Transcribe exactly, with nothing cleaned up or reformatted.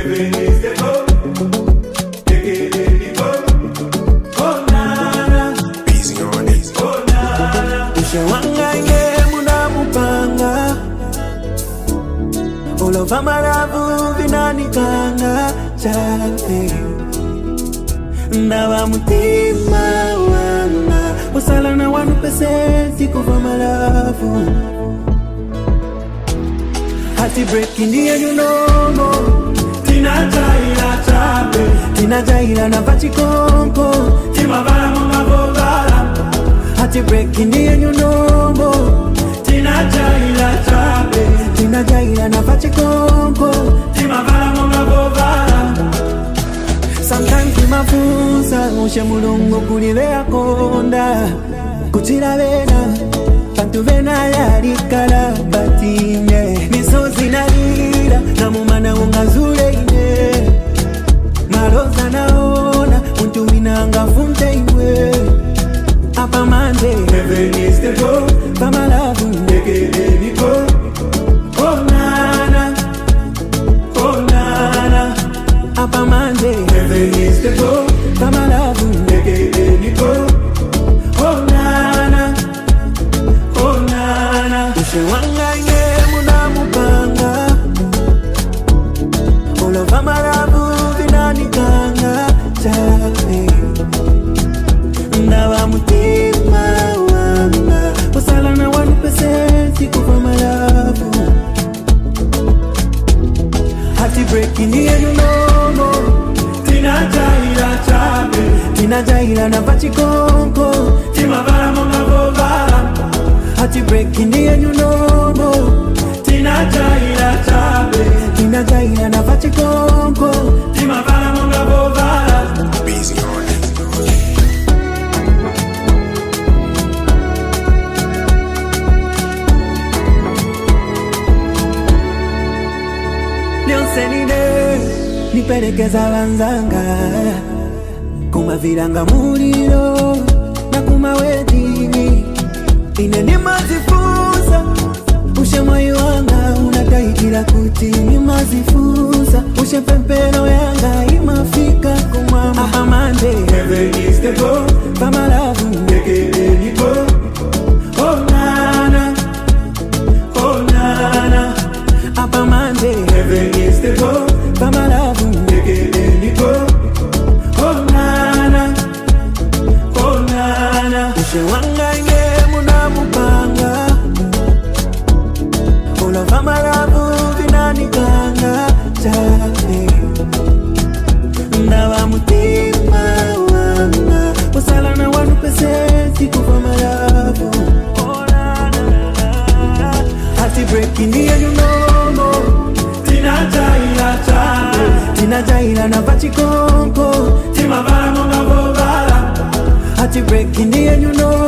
Heaven is the goal. Take it, let it go. Oh nana, Busy on it. oh nana. Ushewanga inge muna mupanga. Olova maravu vinani kanga chate. Ndawa mutima wana. Wasala na wanu pesenti kufa maravu. Hati breaking the you know. Tina jaila chape. Tina jaila na vachi konko. Tima vara monga bovara. Hati breaking the you know. Tina jaila chape. Tina jaila na vachi konko. Tima vara monga bovara. Sometimes tima fusa. Ushe mulungu kulivea konda. Kuchira vena. Tantu vena yari kalabatine. Misozi na lira. Na mumana ungazule ine. Maroza naona. Untu minanga funte iwe. Apa mande. Heaven is the goal. Pama lavu. Take it, let it go. Oh nana, oh nana. Apa mande. Heaven is the goal. Pama lavu. Take it, let it go. Oh nana, oh nana. Ushewanga inge muna mupanga. Olova maravu vinani kanga chate. Ndawa mutima wana. Wasala na wanu pesenti kufa maravu. Hati breaking the you know. Tina jaila chape. Tina jaila na vachi konko. Tima vara monga bovara. Hati breaking the you know. Tina jaila chape. Tina jaila na vachi konko. Tima vara monga bovara. Busy on it. Lionsenine niperekeza wanzanga. Kuma viranga muliro na kuma wedini. Ine ni mazifuza. Ushe moyo wanga unataikila kuti ni mazifuza. Ushe pempero yanga imafika kumama. Apa mande. Heaven is the goal. Pama lavu. Take it, let it go. Oh nana, oh nana. Apa mande. Heaven is the goal. Pama lavu. Take it, let it go. Oh nana, oh nana. Ushewanga inge muna mupanga. Olova maravu vinani kanga chate. Ndawa mutima wana. Wasala na wanu pesenti kufa maravu. Hati breaking the you know. Tina jaila chape. Tina jaila na vachi konko. Tima vara monga bovara. Hati breaking the you know.